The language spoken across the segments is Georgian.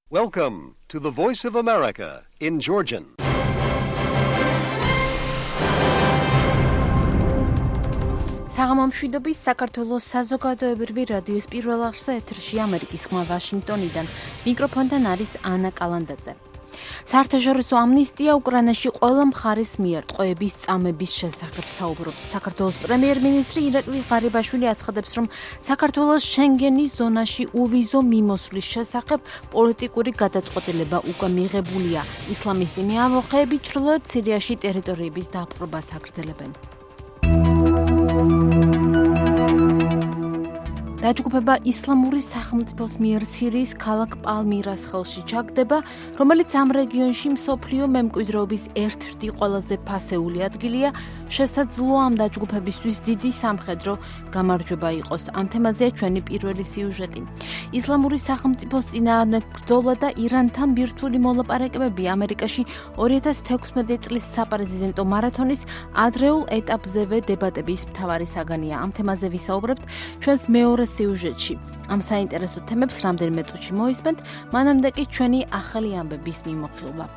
Welcome to the Voice of America in Georgian. საღამომშვიდობის საქართველოს საზოგადოებრივი რადიოს პირველ არხზე ეთერში ამერიკის ხმა ვაშინგტონიდან. მიკროფონთან არის ანა კალანდაძე. საერთაშორისო ამნისტია უკრაინაში ყველა მხარის მიერ ტყვეების წამების შესახებ საუბრობს. საქართველოს პრემიერ-მინისტრი ირაკლი ღარიბაშვილი აცხადებს, რომ საქართველოს შენგენის ზონაში უვიზო მიმოსვლის შესახებ პოლიტიკური გადაწყვეტილება უკვე მიღებულია. ისლამისტი მეამბოხეები ჩრდილოეთ სირიაში ტერიტორიების დაპყრობას აგრძელებენ. დაჯგუფება ისლამური სახელმწიფოს მიერ სირიის ქალაქ პალმირას ხელში ჩაგდება, რომელიც ამ რეგიონში მსოფლიო მემკვიდრეობის ერთ-ერთი ყველაზე ფასეული ადგილია. შესაძლოა ამ დაჯგუფებისთვის დიდი სამხედრო გამარჯვება იყოს. ამ თემაზეა ჩვენი პირველი სიუჟეტი. ისლამური სახელმწიფოს წინააღმდეგ ბრძოლა და ირანთან ბირთვული მოლაპარაკებები ამერიკაში 2016 წლის საპრეზიდენტო მარათონის ადრეულ ეტაპზევე დებატების მთავარი საგანია. ამ თემაზე ვისაუბრებთ ჩვენს მეორე სიუჟეტში. ამ საინტერესო თემებს რამდენიმე წუთში მოისმენთ, მანამდე კი ჩვენი ახალი ამბების მიმოხილვა.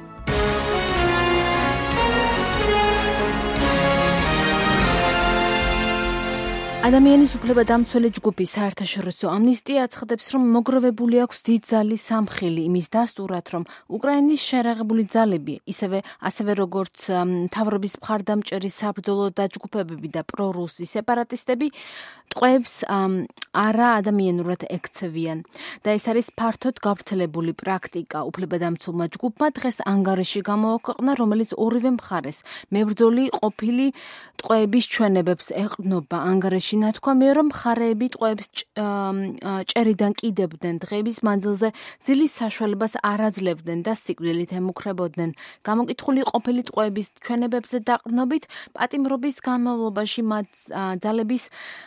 ადამიანის უფლებადამცველი ჯგუფი საერთაშორისო ამნისტია აცხადებს, რომ მოგროვებული აქვს დიდი ძალის სამხილი იმის დასტურად, რომ უკრაინის შერაღებული ძალები, ასევე როგორც მთავრობის მხარდამჭერი საბრძოლო დაჯგუფებები და პრორუსი სეპარატისტები ტყვეებს არა ადამიანურად ექცევიან. და ეს არის ფართოდ გავრცელებული პრაქტიკა. უფლებადამცველმა ჯგუფმა დღეს ანგარიში გამოაქვეყნა, რომელიც ორივე მხარეს მებრძოლი ყოფილი ტყვეების ჩვენებებს ეყრდნობა. ანგარიში ნათქვამია, რომ მხარეები ტყვეებს ჭერიდან კიდებდნენ, დღეების მანძილზე ძილის საშუალებას არ აძლევდნენ და სიკვდილით ემუქრებოდნენ. გამოკითხული ყოფილი ტყვეების ჩვენებებზე დაყრდნობით პატიმრობის განმავლობაში მათ ძალების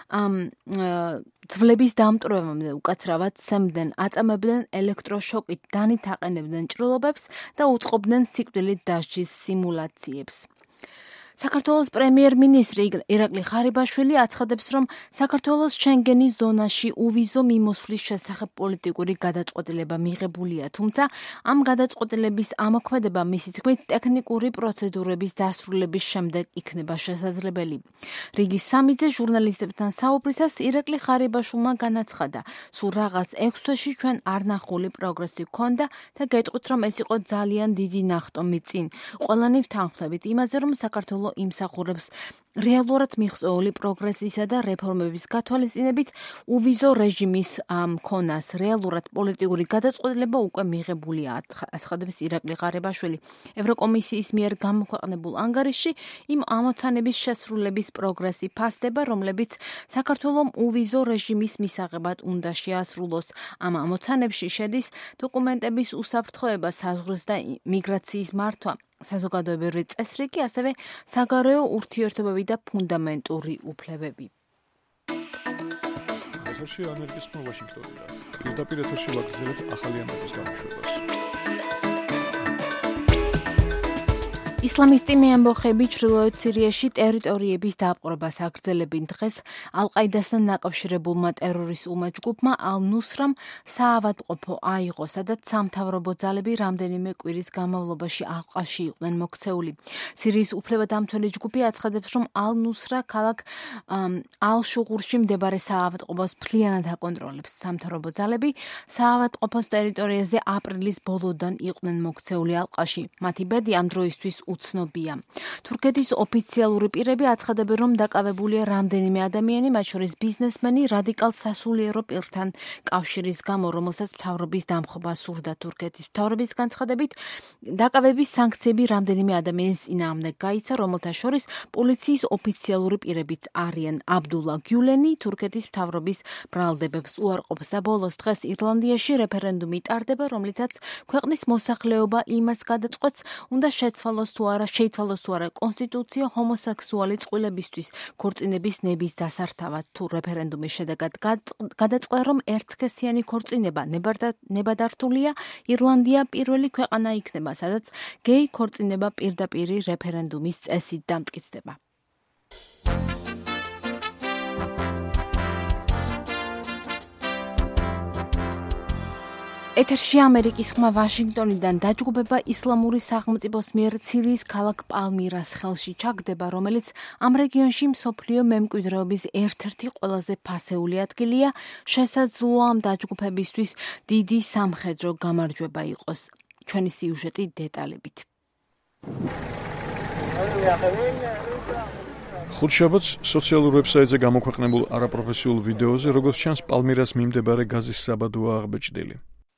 ძვლების დამტვრევამდე უკაცრავად სცემდნენ, აწამებდნენ ელექტროშოკით, დანით აყენებდნენ ჭრილობებს და უწყობდნენ სიკვდილით დასჯის სიმულაციებს. საქართველოს პრემიერ-მინისტრი ირაკლი ღარიბაშვილი აცხადებს, რომ საქართველოს შენგენის ზონაში უვიზო მიმოსვლის შესახებ პოლიტიკური გადაწყვეტილება მიღებულია, თუმცა ამ გადაწყვეტილების ამოქმედება მისი თქმით ტექნიკური პროცედურების დასრულების შემდეგ იქნება შესაძლებელი. რიგის სამიძე ჟურნალისტებთან საუბრისას ირაკლი ღარიბაშვილმა განაცხადა, სულ რაღაც 6 თვეში ჩვენ არნახული პროგრესი ჰქონდა და გეტყვით, რომ ეს იყო ძალიან დიდი ნახტომი წინ. ყველანი ვთანხმდებით იმაზე, რომ საქართველოს იმსახურებს რეალურად მიღწეული პროგრესისა და რეფორმების გათვალისწინებით უვიზო რეჟიმის მქონას. რეალურად პოლიტიკური გადაწყვეტილება უკვე მიღებულია, აცხადებს ირაკლი ღარიბაშვილი. ევროკომისიის მიერ გამოქვეყნებულ ანგარიშში იმ ამოცანების შესრულების პროგრესი ფასდება, რომლებიც საქართველოს უვიზო რეჟიმის მისაღებად უნდა შეასრულოს. ამ ამოცანებში შედის დოკუმენტების უსაფრთხოება, საზღვრის და მიგრაციის მართვა, საზოგადოებრივი წესრიგი, ასევე საგარეო ურთიერთობები და ფუნდამენტური უფლებები. ეთერში ამერიკის ხმა ვაშინგტონიდან. პირდაპირ ეთერში ვაგრძელებთ ახალი ამბების გამოშვებას. ისლამისტი მეამბოხეები ჩრდილოეთ სირიაში ტერიტორიების დაპყრობას აგრძელებენ. დღეს ალ-ყაიდასთან დაკავშირებულმა ტერორისტულმა ჯგუფმა ალ-ნუსრამ საავადმყოფო აიღო, სადაც სამთავრობო ძალები რამდენიმე კვირის განმავლობაში ალყაში იყვნენ მოქცეული. სირიის უფლებადამცველი ჯგუფი აცხადებს, რომ ალ-ნუსრა ქალაქ ალ-შუღურში მდებარე საავადმყოფოს მთლიანად აკონტროლებს. სამთავრობო ძალები საავადმყოფოს ტერიტორიაზე აპრილის ბოლოდან იყვნენ მოქცეული ალყაში. მათი ბედი ამ დროისთვის უცნობია. თურქეთის ოფიციალური პირები აცხადებენ, რომ დაკავებულია რამდენიმე ადამიანი, მათ შორის ბიზნესმენი, რადიკალ სასულიერო პირთან კავშირის გამო, რომელსაც მთავრობის დამხობა სურდა. თურქეთის მთავრობის განცხადებით, დაკავების სანქციები რამდენიმე ადამიანის წინააღმდეგ გაიცა, რომელთა შორის პოლიციის ოფიციალური პირებიც არიან. აბდულა გიულენი თურქეთის მთავრობის ბრალდებებს უარყოფს და ბოლოს დღეს ირლანდიაში რეფერენდუმი ტარდება, რომლითაც ქვეყნის მოსახლეობა იმას გადაწყვეტს, უნდა შეცვალოს თუ არა კონსტიტუცია ჰომოსექსუალი წყვილებისთვის ქორწინების ნების დასართავად. თუ რეფერენდუმის შედეგად გადაწყდა, რომ ერთსქესიანი ქორწინება ნებადართულია, ირლანდია პირველი ქვეყანა იქნება, სადაც გეი ქორწინება პირდაპირი რეფერენდუმის წესით დამტკიცდება. ეთერში ამერიკის ხმა ვაშინგტონიდან დაჯგუფება ისლამური სახელმწიფოს მიერ სირიის ქალაქ პალმირას ხელში ჩაგდება, რომელიც ამ რეგიონში მსოფლიო მემკვიდრეობის ერთ-ერთი ყველაზე ფასეული ადგილია, შესაძლოა ამ დაჯგუფებისთვის დიდი სამხედრო გამარჯვება იყოს. ჩვენი სიუჟეტი დეტალებით. ხუთშაბათს სოციალურ ვებსაიტზე გამოქვეყნებულ არაპროფესიულ ვიდეოზე, როგორც ჩანს, პალმირას მიმდებარე გაზის საბადოა აღბეჭდილი.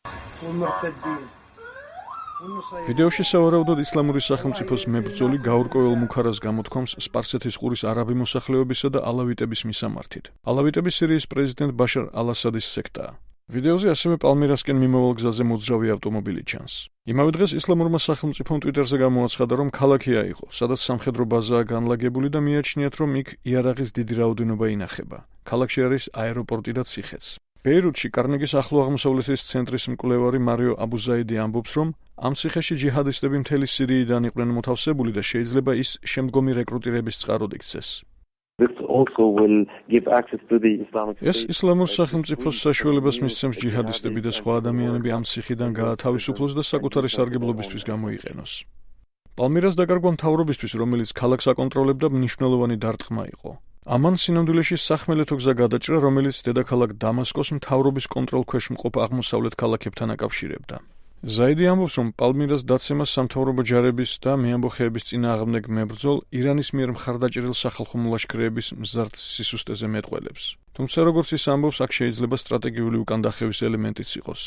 ვიდეოში სავარაუდოდ ისლამური სახელმწიფოს მებრძოლი გაურკვეველ მუქარას გამოთქვამს სპარსეთის ყურის არაბი მოსახლეობისა და ალავიტების მისამართით. ალავიტები სირიის პრეზიდენტ ბაშარ ალ-ასადის სექტაა. ვიდეოზე ასევე პალმირასკენ მიმავალ გზაზე მოძრავი ავტომობილი ჩანს. იმავე დღეს ისლამურმა სახელმწიფომ ტვიტერზე გამოაცხადა, რომ ქალაქი აიღო, სადაც სამხედრო ბაზაა განლაგებული და მიაჩნიათ, რომ იქ იარაღის დიდი რაოდენობა ინახება. ქალაქში არის აეროპორტი და ციხეც. ბეირუთში კარნეგის ახლო აღმოსავლეთის ცენტრის მკვლევარი მარიო აბუზაიდი ამბობს, რომ ამ ციხეში ჯიჰადისტები მთელი სირიიდან იყვნენ მოთავსებული და შეიძლება ის შემდგომი რეკრუტირების წყაროდ იქცეს. ეს ისლამურ სახელმწიფოს საშუალებას მისცემს ჯიჰადისტები და სხვა ადამიანები ამ ციხიდან გაათავისუფლოს და საკუთარი სარგებლობისთვის გამოიყენოს. პალმირას დაკარგვა მთავრობისთვის, რომელიც ქალაქს აკონტროლებდა, მნიშვნელოვანი დარტყმა იყო. ამან სინამდვილეში სახმელეთო გზა გადაჭრა, რომელიც დედაქალაქ დამასკოს მთავრობის კონტროლქვეშ მყოფ აღმოსავლეთ ქალაქებთან აკავშირებდა. ზაიდი ამბობს, რომ პალმირას დაცემას სამთავრობო ჯარების და მეამბოხეების წინააღმდეგ მებრძოლ ირანის მიერ მხარდაჭერილ სახალხო ლაშქრეების მზარდ სისუსტეზე მეტყველებს. თუმცა როგორც ის ამბობს, აქ შეიძლება სტრატეგიული უკანდახევის ელემენტიც იყოს.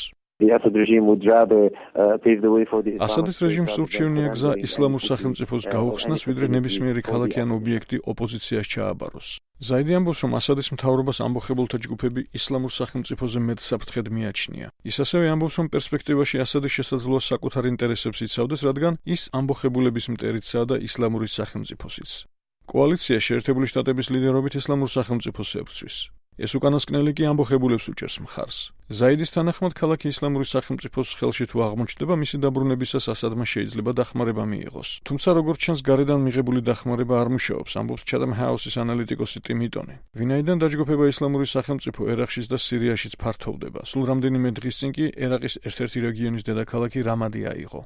ასადის რეჟიმს ურჩევნია გზა ისლამურ სახელმწიფოს გაუხსნას, ვიდრე ნებისმიერი ქალაქი ან ობიექტი ოპოზიციას ჩააბაროს. ზაიდი ამბობს, რომ ასადის მთავრობას ამბოხებულთა ჯგუფები ისლამურ სახელმწიფოზე მეტ საფრთხედ მიაჩნია. ის ასევე ამბობს, რომ პერსპექტივაში ასადი შესაძლოა საკუთარ ინტერესებს იცავდეს, რადგან ის ამბოხებულების მტერიცაა და ისლამური სახელმწიფოსიც. კოალიცია შეერთებული შტატების ლიდერობით ისლამურ სახელმწიფოს ებრძვის. ეს უკანასკნელი კი ამბოხებულებს უჭერს მხარს. ზაიდის თანახმად, ქალაქი ისლამური სახელმწიფოს ხელში თუ აღმოჩნდება, მისი დაბრუნებისას ასადმა შეიძლება დახმარება მიიღოს. თუმცა როგორც ჩანს, გარედან მიღებული დახმარება არ მუშაობს, ამბობს Chatham House-ის ანალიტიკოსი ტიმ იტონი. ვინაიდან დაჯგუფება ისლამური სახელმწიფო ერაყშიც და სირიაშიც ფართოვდება. სულ რამდენიმე დღის წინ კი ერაყის ერთ-ერთი რეგიონის დედაქალაქი რამადი აიღო.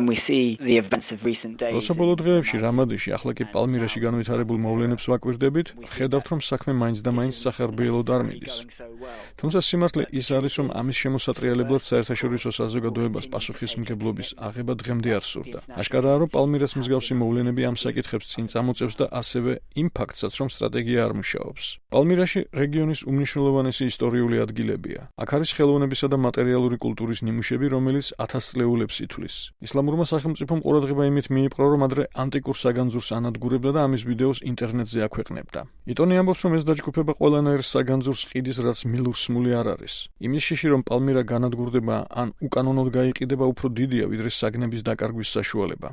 როცა ბოლო დღეებში რამადიში, ახლა კი პალმირაში განვითარებულ მოვლენებს ვაკვირდებით, ხედავთ, რომ საქმე მაინც და მაინც სახარბიელოდ არ მიდის. თუმცა სიმართლე ის არის, რომ ამის შემოსატრიალებლად საერთაშორისო საზოგადოებას პასუხისმგებლობის აღება დღემდე არ სურდა. აშკარაა, რომ პალმირას მსგავსი მოვლენები ამ საკითხებს წინ წამოწევს და ასევე იმ ფაქტსაც, რომ სტრატეგია არ მუშაობს. პალმირაში რეგიონის უმნიშვნელოვანესი ისტორიული ადგილებია. აქ არის ხელოვნებისა და მატერიალური კულტურის ნიმუშები, რომელიც 1000 წლეულებს ითვლის. ისლამურმა სახელმწიფომ ყურადღება იმით მიიპყრო, რომ ადრე ანტიკურ საგანძურს ანადგურებდა და ამის ვიდეოს ინტერნეტზე აქვეყნებდა. იტონი ამბობს, რომ ეს დაჯგუფება ყველანაირ საგანძურს ყიდის, რაც მილურსმული არ არის. იმის შიში, რომ პალმირა განადგურდება ან უკანონოდ გაიყიდება, უფრო დიდია, ვიდრე საგნების დაკარგვის საშუალება.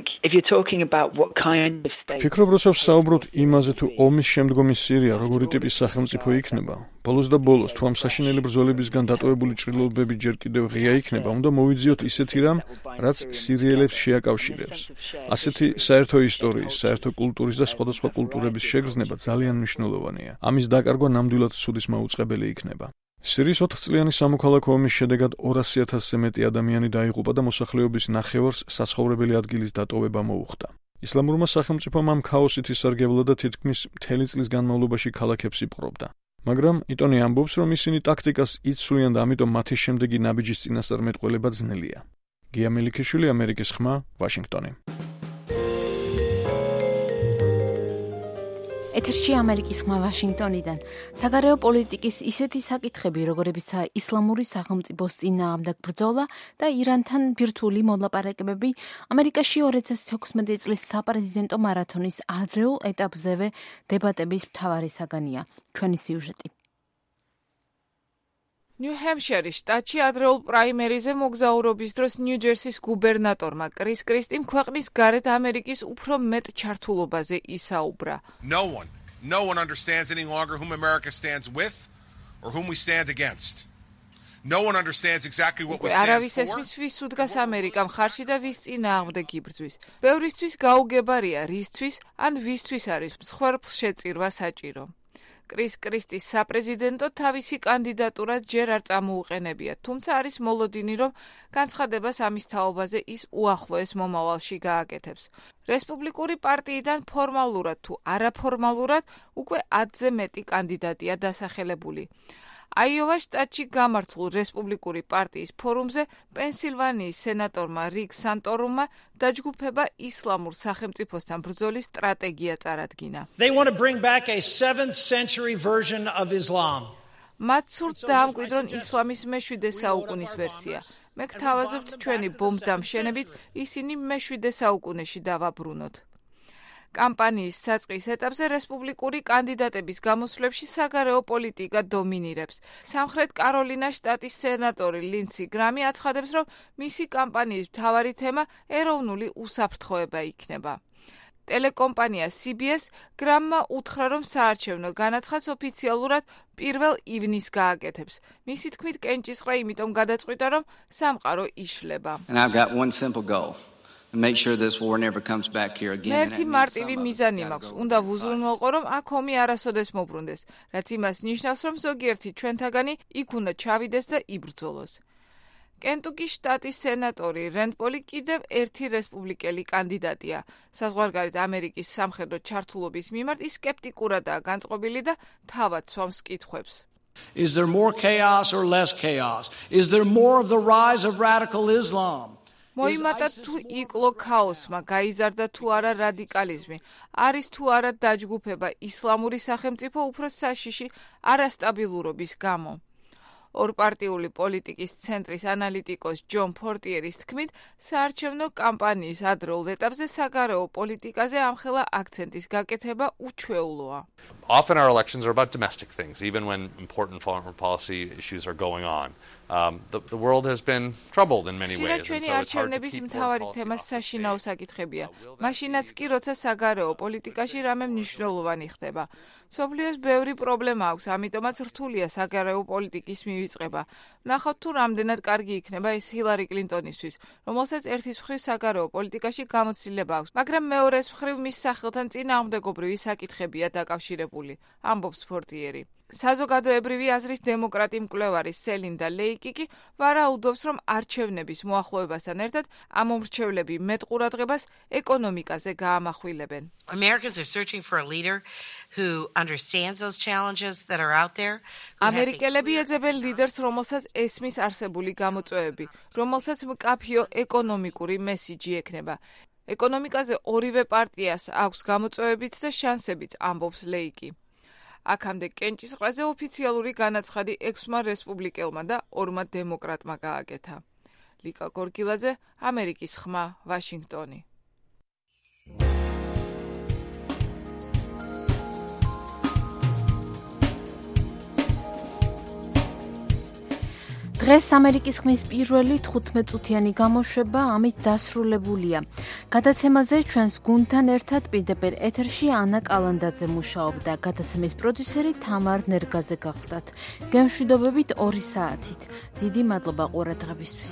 ვფიქრობ, როცა ვსაუბრობთ იმაზე, თუ ომის შემდგომი სირია როგორი ტიპის სახელმწიფო იქნება, ბოლოს და ბოლოს, თუ ამ საშინელი ბრძოლებისგან დატოვებული ჭრილობები ჯერ კიდევ ღია იქნება, უნდა მოვიძიოთ ისეთი რამ, რაც სირიელებს შეაკავშირებს. ასეთი საერთო ისტორიის, საერთო კულტურის და სხვადასხვა კულტურების შეგრძნება ძალიან მნიშვნელოვანია. ამის დაკარგვა ნამდვილად ცუდის მაუწყებელი იქნება. სირიის 4 წლიანი სამოქალაქო ომის შედეგად 200,000-ზე მეტი ადამიანი დაიღუპა და მოსახლეობის ნახევარს საცხოვრებელი ადგილის დატოვება მოუხდა. ისლამურმა სახელმწიფომ ამ ქაოსით ისარგებლა და თითქმის მთელი წლის განმავლობაში ქალაქებს იპყრობდა. მაგრამ იტონი ამბობს, რომ ისინი ტაქტიკას იცვლიან და ამიტომ მათი შემდეგი ნაბიჯის წინასწარ მეტყველება ძნელია. გია მელიქიშვილი, ამერიკის ხმა, ვაშინგტონი. ეთერში ამერიკის ხმა ვაშინგტონიდან. საგარეო პოლიტიკის ისეთი საკითხები, როგორებიცაა ისლამური სახელმწიფოს წინააღმდეგ ბრძოლა და ირანთან ბირთვული მოლაპარაკებები, ამერიკაში 2016 წლის საპრეზიდენტო მარათონის ადრეულ ეტაპზევე დებატების მთავარი საგანია. ჩვენი სიუჟეტი. ნიუ-ჰემპშირის შტატში ადრეულ პრაიმერიზე მოგზაურობის დროს ნიუ-ჯერსის გუბერნატორმა კრის კრისტიმ ქვეყნის გარეთ ამერიკის უფრო მეტ ჩართულობაზე ისაუბრა. No one understands any longer whom America stands with or whom we stand against. No one understands exactly what we stand for. არავის ესმის ვის უდგას ამერიკა მხარში და ვის წინააღმდეგ იბრძვის. ბევრისთვის გაუგებარია რისთვის ან ვისთვის არის მსხვერპლს შეწირვა საჭირო. კრის კრისტის საპრეზიდენტო თავისი კანდიდატურა ჯერ არ წამოუყენებია, თუმცა არის მოლოდინი, რომ განცხადებას ამის თაობაზე ის უახლოეს მომავალში გააკეთებს. რესპუბლიკური პარტიიდან ფორმალურად თუ არაფორმალურად უკვე 10-ზე მეტი კანდიდატია დასახელებული. აიოვას შტატში გამართულ რესპუბლიკური პარტიის ფორუმზე პენსილვანიის სენატორმა რიკ სანტორუმმა დაჯგუფება ისლამურ სახელმწიფოსთან ბრძოლის სტრატეგია წარადგინა. They want to bring back a 7th century version of Islam. მათ სურთ დაამკვიდრონ ისლამის მე-7 საუკუნის ვერსია. მე გთავაზობთ ჩვენი ბომბდამშენებით ისინი მე-7 საუკუნეში დავაბრუნოთ. კამპანიის საწყის ეტაპზე რესპუბლიკური კანდიდატების გამოსვლებში საგარეო პოლიტიკა დომინირებს. სამხრეთ კაროლინას შტატის სენატორი ლინდსი გრამი აცხადებს, რომ მისი კამპანიის მთავარი თემა ეროვნული უსაფრთხოება იქნება. ტელეკომპანია CBS გრამმა უთხრა, რომ საარჩევნო განაცხადს ოფიციალურად 1 ივნისს გააკეთებს. მისი თქმით, კენჭისყრა იმიტომ გადაწყვიტა, რომ სამყარო იშლება. And I've got one simple goal. And make sure this war never comes back here again. ერთი მარტივი მიზანი მაქვს. უნდა ვუზრუნველყო, რომ აქ ომი არასოდეს მოbrunდეს, რაც იმას ნიშნავს, რომ ზოგიერთი ჩვენთაგანი იქ უნდა ჩავიდეს და იბრძოლოს. კენტუკის შტატის სენატორი რენდ პოლი კიდევ ერთი რესპუბლიკელი კანდიდატია. საზღვარგარეთ ამერიკის სამხედრო ჩართულობის მიმართ ის სკეპტიკურადაა განწყობილი და თავად სვამს კითხვებს. Is there more chaos or less chaos? Is there more of the rise of radical Islam? მოიმატა თუ იკლო ქაოსმა, გაიზარდა თუ არა რადიკალიზმი, არის თუ არა დაჯგუფება ისლამური სახელმწიფო უფრო საშიში არასტაბილურობის გამო. ორპარტიული პოლიტიკის ცენტრის ანალიტიკოს ჯონ ფორტიერის თქმით, საარჩევნო კამპანიის ადრეულ ეტაპზე საგარეო პოლიტიკაზე ამხელა აქცენტის გაკეთება უჩვეულოა. Often our elections are about domestic things, even when important foreign policy issues are going on. The world has been troubled in many ways. ჩვენი არჩევნების მთავარი თემა საშინაო საკითხებია. მაშინაც კი, როცა საგარეო პოლიტიკაში რამე მნიშვნელოვანი ხდება. მსოფლიოს ბევრი პრობლემა აქვს, ამიტომაც რთულია საგარეო პოლიტიკის მივიწყება. ნახავთ თუ რამდენად კარგი იქნება ეს ჰილარი კლინტონისთვის, რომელსაც ერთის მხრივ საგარეო პოლიტიკაში გამოცდილება აქვს, მაგრამ მეორეს მხრივ მის სახელთან წინააღმდეგობრივი საკითხებია დაკავშირებული, ამბობს ფორტიერი. საზოგადოებრივი აზრის დემოკრატი მკვლევარი სელინდა ლეიკი კი ვარაუდობს, რომ არჩევნების მოახლოებასთან ერთად ამომრჩევლები მეტ ყურადღებას ეკონომიკაზე გაამახვილებენ. Americans are searching for a leader who understands those challenges that are out there. ამერიკელები ეძებენ ლიდერს, რომელსაც ესმის არსებული გამოწვევები, რომელსაც მკაფიო ეკონომიკური მესიჯი ექნება. ეკონომიკაზე ორივე პარტიას აქვს გამოწვევებიც და შანსებიც, ამბობს ლეიკი. აქამდე კენჭისყრაზე ოფიციალური განაცხადი 6-მა რესპუბლიკელმა და 2-მა დემოკრატმა გააკეთა. ლიკა გორგილაძე, ამერიკის ხმა, ვაშინგტონი. დღეს ამერიკის ხმის პირველი 15-წუთიანი გამოშვება ამით დასრულებულია. გადაცემაზე ჩვენს გუნდთან ერთად პირდაპირ ეთერში ანა კალანდაძე მუშაობდა, გადაცემის პროდიუსერი თამარ ნერგაძე გახლდათ. გემშვიდობებით 2 საათით. დიდი მადლობა ყურადღებისთვის.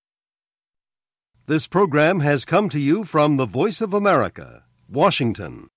This program has come to you from the Voice of America, Washington.